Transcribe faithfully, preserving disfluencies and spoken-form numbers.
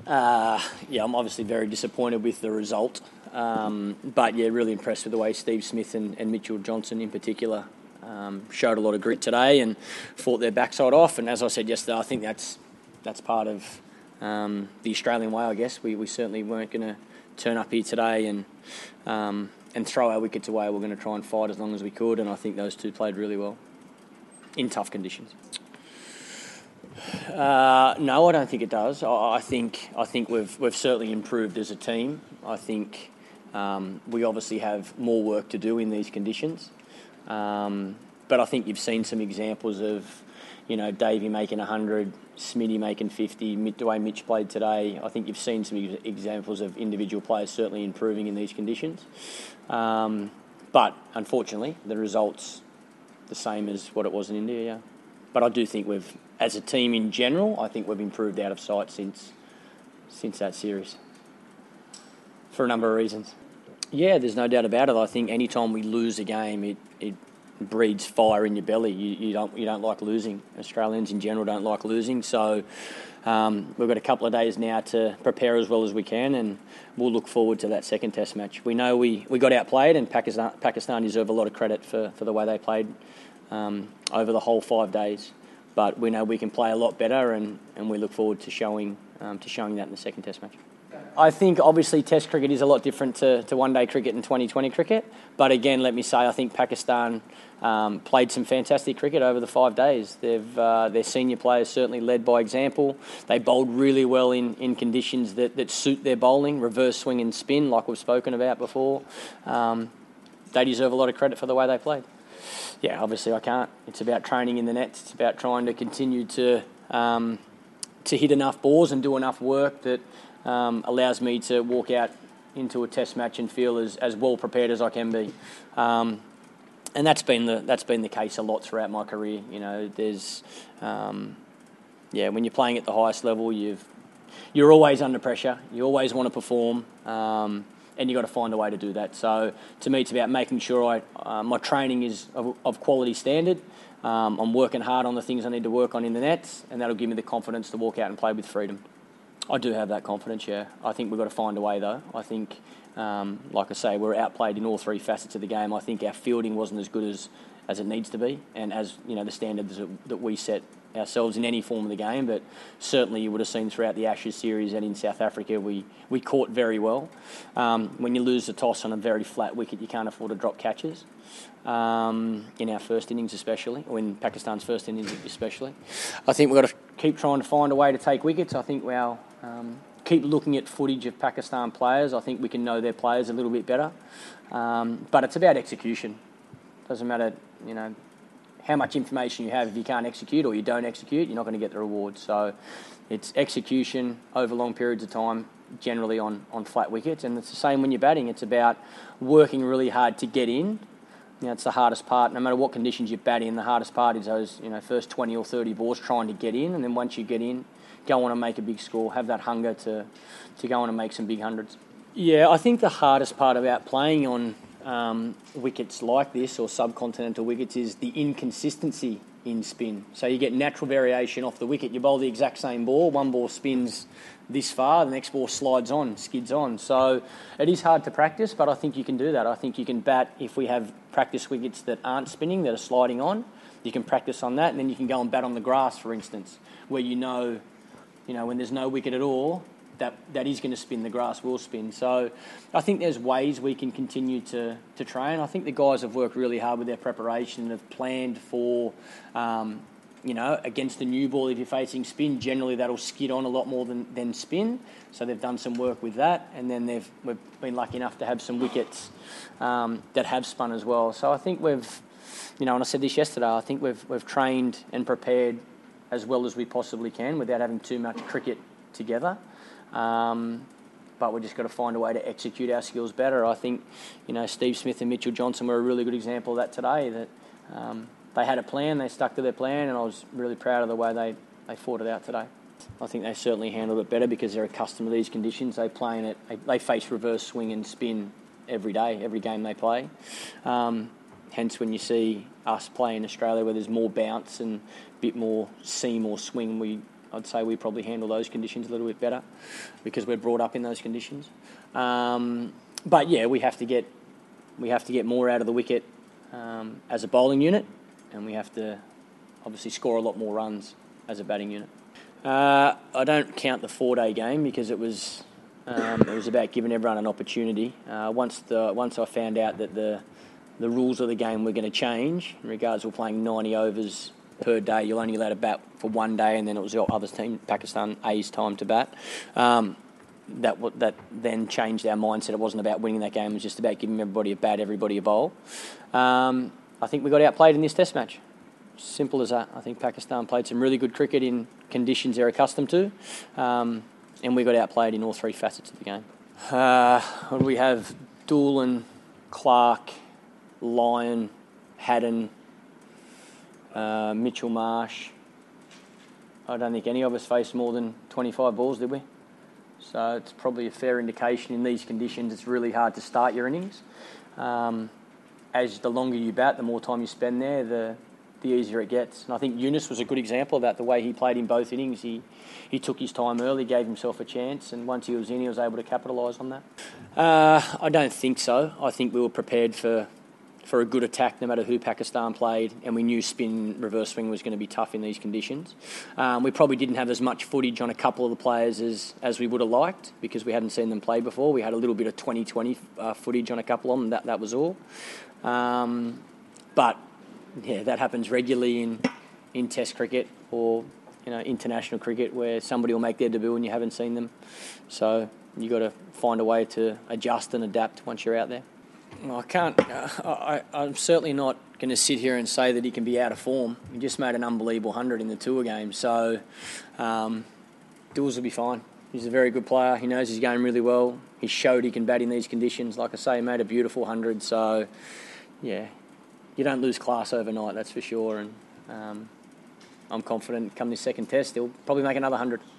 Uh, yeah, I'm obviously very disappointed with the result. Um, but, yeah, really impressed with the way Steve Smith and, and Mitchell Johnson in particular um, showed a lot of grit today and fought their backside off. And as I said yesterday, I think that's that's part of um, the Australian way, I guess. We, we certainly weren't going to turn up here today and um, and throw our wickets away. We're going to try and fight as long as we could, and I think those two played really well in tough conditions. Uh, no, I don't think it does. I, I think I think we've we've certainly improved as a team. I think um, we obviously have more work to do in these conditions, um, but I think you've seen some examples of, you know, Davey making one hundred, Smitty making fifty, the way Mitch played today. I think you've seen some examples of individual players certainly improving in these conditions. Um, but unfortunately, the result's the same as what it was in India, yeah. But I do think we've, as a team in general, I think we've improved out of sight since since that series for a number of reasons. Yeah, there's no doubt about it. I think any time we lose a game, it, it breeds fire in your belly. You, you don't you don't like losing. Australians in general don't like losing. So um, we've got a couple of days now to prepare as well as we can, and we'll look forward to that second Test match. We know we, we got outplayed, and Pakistan Pakistan deserve a lot of credit for, for the way they played um, over the whole five days. But we know we can play a lot better, and, and we look forward to showing um, to showing that in the second Test match. I think obviously Test cricket is a lot different to, to one-day cricket and twenty twenty cricket. But again, let me say, I think Pakistan um, played some fantastic cricket over the five days. They've uh, their senior players certainly led by example. They bowled really well in, in conditions that, that suit their bowling, reverse swing and spin, like we've spoken about before. Um, they deserve a lot of credit for the way they played. Yeah, obviously I can't. It's about training in the nets. It's about trying to continue to um, to hit enough balls and do enough work that um, allows me to walk out into a Test match and feel as, as well prepared as I can be. Um, and that's been the that's been the case a lot throughout my career. You know, there's um, yeah, when you're playing at the highest level, you've you're always under pressure. You always want to perform. Um, And you've got to find a way to do that. So to me, it's about making sure I, uh, my training is of, of quality standard. Um, I'm working hard on the things I need to work on in the nets, and that'll give me the confidence to walk out and play with freedom. I do have that confidence, yeah. I think we've got to find a way, though. I think, um, like I say, we're outplayed in all three facets of the game. I think our fielding wasn't as good as, as it needs to be, and as you know, the standards that, that we set ourselves in any form of the game. But certainly you would have seen throughout the Ashes series and in South Africa, we, we caught very well. Um, when you lose the toss on a very flat wicket, you can't afford to drop catches. Um, in our first innings especially, or in Pakistan's first innings especially. I think we've got to keep trying to find a way to take wickets. I think we'll um, keep looking at footage of Pakistan players. I think we can know their players a little bit better. Um, but it's about execution. Doesn't matter, you know, how much information you have. If you can't execute or you don't execute, you're not going to get the reward. So it's execution over long periods of time, generally on, on flat wickets. And it's the same when you're batting. It's about working really hard to get in. You know, it's the hardest part. No matter what conditions you bat in, the hardest part is those, you know, first twenty or thirty balls trying to get in. And then once you get in, go on and make a big score, have that hunger to, to go on and make some big hundreds. Yeah, I think the hardest part about playing on Um, wickets like this, or subcontinental wickets, is the inconsistency in spin. So you get natural variation off the wicket. You bowl the exact same ball, one ball spins this far, the next ball slides on, skids on. So it is hard to practice, but I think you can do that. I think you can bat, if we have practice wickets that aren't spinning, that are sliding on, you can practice on that, and then you can go and bat on the grass, for instance, where you know, you know, when there's no wicket at all, that that is going to spin, the grass will spin. So I think there's ways we can continue to, to train. I think the guys have worked really hard with their preparation and have planned for, um, you know, against the new ball, if you're facing spin, generally that'll skid on a lot more than, than spin. So they've done some work with that, and then they've we've been lucky enough to have some wickets um, that have spun as well. So I think we've, you know, and I said this yesterday, I think we've we've trained and prepared as well as we possibly can without having too much cricket together. Um, but we've just got to find a way to execute our skills better. I think, you know, Steve Smith and Mitchell Johnson were a really good example of that today, that um, they had a plan, they stuck to their plan, and I was really proud of the way they, they fought it out today. I think they certainly handled it better because they're accustomed to these conditions. They play in it, they, they face reverse swing and spin every day, every game they play. Um, hence when you see us play in Australia where there's more bounce and a bit more seam or swing, we I'd say we probably handle those conditions a little bit better because we're brought up in those conditions. Um, but yeah, we have to get we have to get more out of the wicket um, as a bowling unit, and we have to obviously score a lot more runs as a batting unit. Uh, I don't count the four-day game because it was um, it was about giving everyone an opportunity. Uh, once the once I found out that the the rules of the game were going to change in regards to playing ninety overs per day, you're only allowed to bat for one day, and then it was the other team, Pakistan A's time to bat. Um, that that then changed our mindset. It wasn't about winning that game; it was just about giving everybody a bat, everybody a bowl. Um, I think we got outplayed in this Test match. Simple as that. I think Pakistan played some really good cricket in conditions they're accustomed to, um, and we got outplayed in all three facets of the game. Uh, we have Doolan, Clark, Lyon, Haddon, uh, Mitchell Marsh. I don't think any of us faced more than twenty-five balls, did we? So it's probably a fair indication in these conditions it's really hard to start your innings. Um, as the longer you bat, the more time you spend there, the the easier it gets. And I think Yunus was a good example of that, the way he played in both innings. He he took his time early, gave himself a chance, and once he was in, he was able to capitalise on that. Uh, I don't think so. I think we were prepared for for a good attack no matter who Pakistan played, and we knew spin reverse swing was going to be tough in these conditions. Um, we probably didn't have as much footage on a couple of the players as, as we would have liked because we hadn't seen them play before. We had a little bit of twenty twenty uh, footage on a couple of them, that, that was all. Um, but, yeah, that happens regularly in, in Test cricket or you know international cricket where somebody will make their debut and you haven't seen them. So you've got to find a way to adjust and adapt once you're out there. Well, I can't. Uh, I, I'm certainly not going to sit here and say that he can be out of form. He just made an unbelievable hundred in the tour game, so um, Dools will be fine. He's a very good player. He knows his game really well. He showed he can bat in these conditions. Like I say, he made a beautiful hundred. So, yeah, you don't lose class overnight, that's for sure. And um, I'm confident come this second test, he'll probably make another hundred.